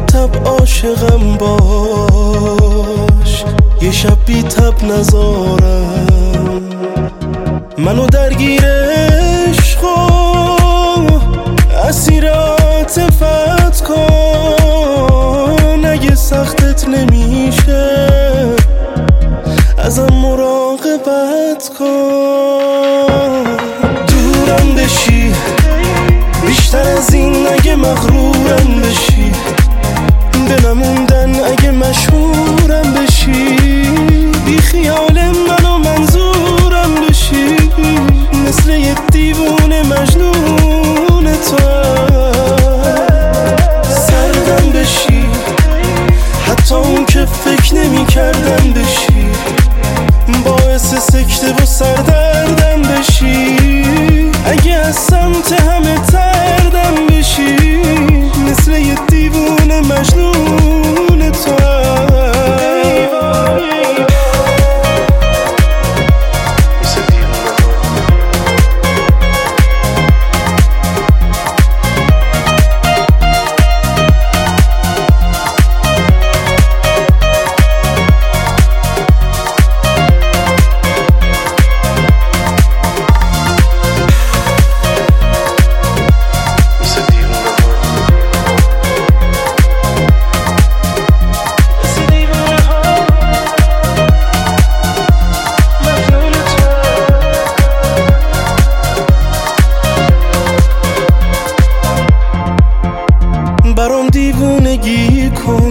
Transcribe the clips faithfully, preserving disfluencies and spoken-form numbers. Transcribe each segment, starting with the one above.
تب عاشقم باش، یه شب بی تب نذارم. منو درگیر عشق و اسیر عاطفت کن، اگه سختت نمیشه ازم مراقبت کن. دورم بشی بیشتر از این اگه مغرورم بشی، به نموندن اگه مشهورم بشی، بی خیال من و منظورم بشی، مثل یه دیوونه مجنون تو. سردم بشی حتی اون که فکر نمی کردم بشی، باعث سکته و سردردم بشی، اگه از سمت همه تردم بشی، مثل یه دیوونه مجنون تو. برام دیوونگی کن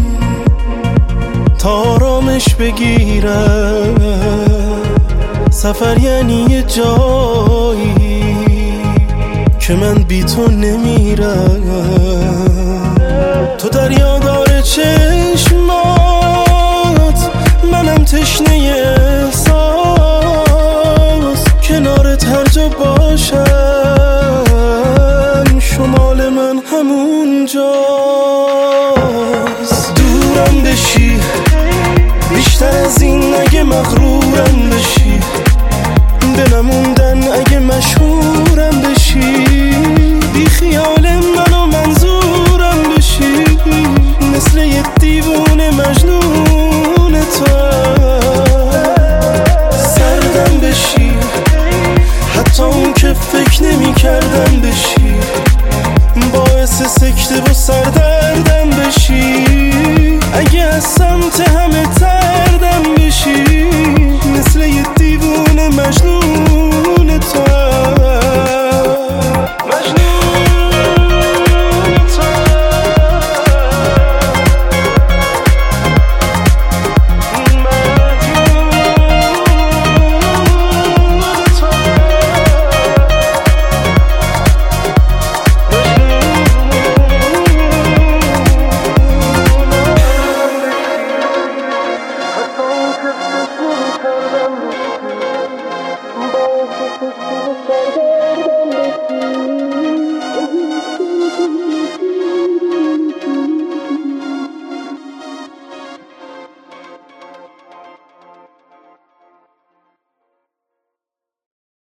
تا آرامش بگیرم، سفر یعنی یه جایی که من بی تو نمیرم. تو دریادار چشمات، منم تشنه احساس، کنارت هر جا باشم شمال من همون جاست. دورم بشی بیشتر از این اگه مغرورم بشی، به نموندن اگه مشهورم بشی، بی خیال من و منظورم بشی، مثل یه دیوونه مجنون تو. سردم بشی حتی اون که فکر نمی کردم بشی، باعث سکته و سردردم بشی، اگه از سمت همه تردم بشی، مثل یه دیوونه مجنون تو. Thank you.